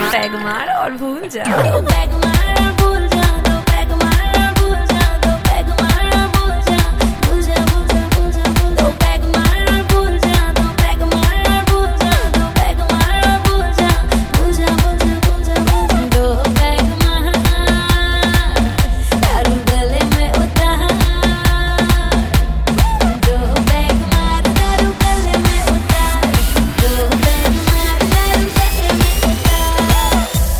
Peg मार और भूल जा, पैग मार और भूल जा, दो पैग मार और भूल जा, दो पैग मार और भूल जा, भूल जा, भूल जा, भूल जा, दो पैग मार और भूल जा, दो पैग मार और भूल जा, दो पैग मार और भूल जा, भूल जा, भूल जा, भूल जा, दो पैग मार दारू गले में उतार, दो पैग मार दारू गले में उतार, दो पैग मार दारू गले में उतार।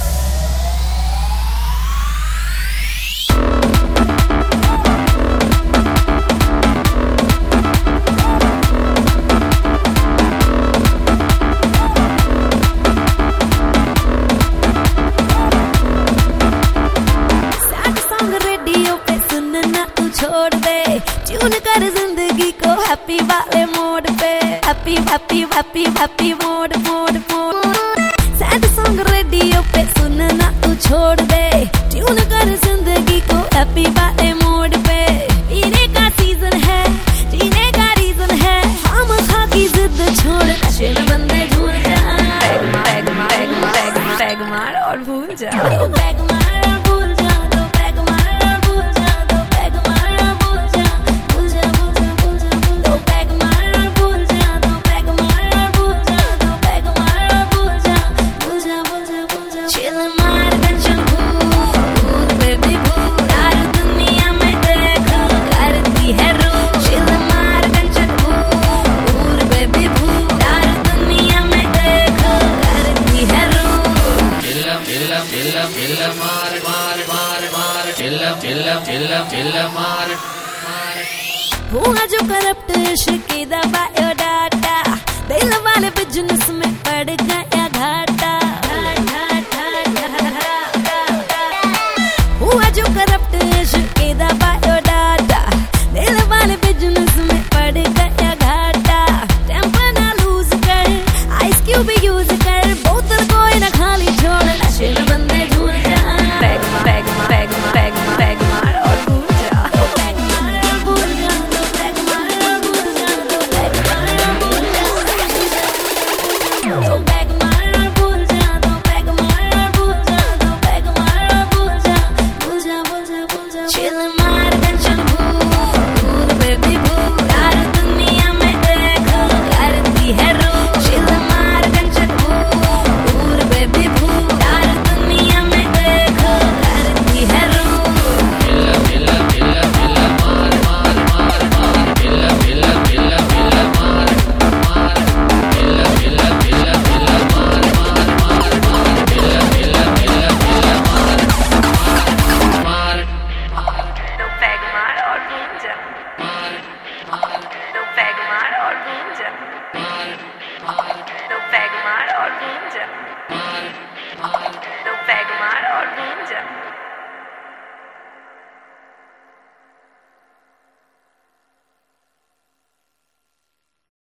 सैड सॉन्ग रेडियो पे सुनना तू छोड़ दे, ट्यून कर जिंदगी को हैप्पी वाले मोड पे, happy happy happy happy mode mode mode. Sad song radio पे सुनना तू छोड़ दे, ट्यून कर जिंदगी को हैप्पी वाले मोड पे। पीने का सीजन है, जीने का रीजन है, हम खा की जिद छोड़ नशे में बंदे झूल जा, पैग मार पैग मार और भूल जा, पैग मार और भूल जा, दो पैग मार और भूल जा, दो पैग मार और भूल जा, भूल जा, भूल जा, भूल जा, दो पैग मार और भूल जा, दो पैग मार और भूल जा, दो पैग मार और भूल जा, भूल जा, भूल जा, भूल जा। चिल मार टेंशन भूल बेबी भूल, यार दुनिया में देखो करती है रूल, चिल मार टेंशन भूल बेबी भूल, यार दुनिया में देखो करती है रूल। हुआ जो करप्ट इश्क की दवाई